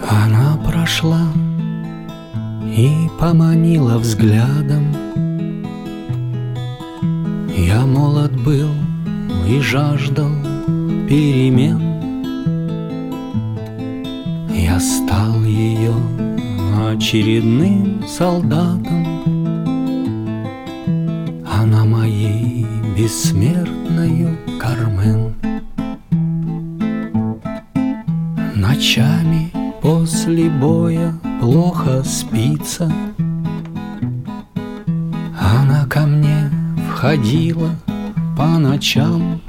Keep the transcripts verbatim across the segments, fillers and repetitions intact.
Она прошла и поманила взглядом. Я молод был и жаждал перемен. Я стал ее очередным солдатом. Она моей бессмертною Кармен. Ночами после боя плохо спится. Она ко мне входила по ночам,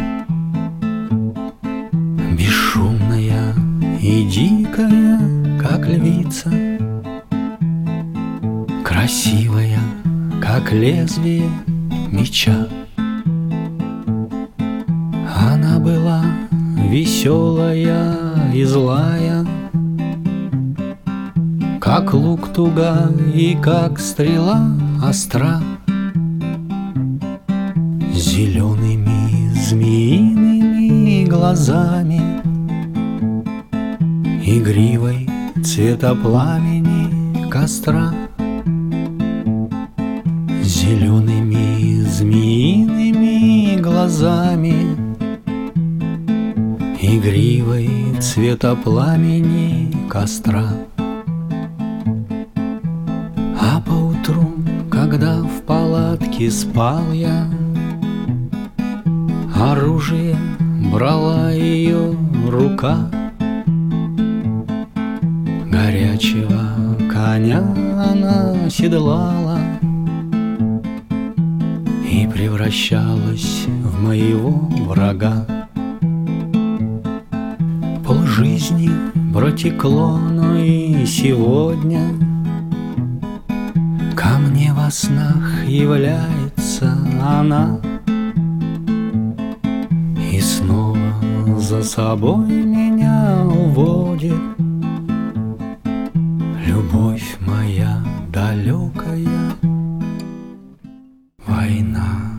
бесшумная и дикая, как львица, красивая, как лезвие меча. Она была веселая и злая, как лук туга и как стрела остра, с зелеными змеиными глазами, игривой цвета пламени костра, с зелеными змеиными глазами, игривой цвета пламени костра. А поутру, когда в палатке спал я, оружие брала ее рука. Горячего коня она седлала и превращалась в моего врага. Полжизни протекло, но и сегодня ко мне во снах является она и снова за собой меня уводит. Любовь моя далекая, война.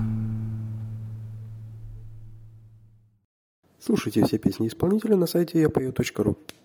Слушайте все песни исполнителя на сайте я пою точка ру.